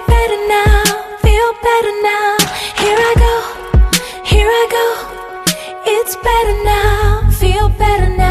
better now, feel better now. Here I go, it's better now, feel better now.